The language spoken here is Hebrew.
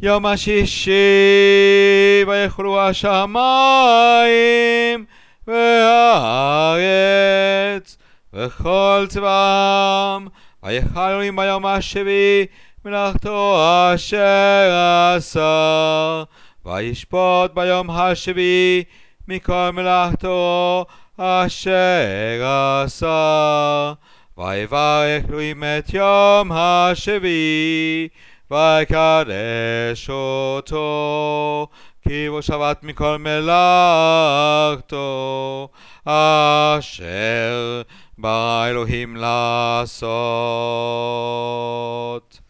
יום השישי ויכלו השמיים והארץ וכל צבאם, ויכל אלוהים ביום השביעי מלאכתו אשר עשה, וישפוט ביום השביעי מכל מלאכתו אשר עשה. ויברך אלוהים את יום השביעי ויקדש אותו, כי בו שבת מכל מלאכתו אשר ברא אלוהים לעשות.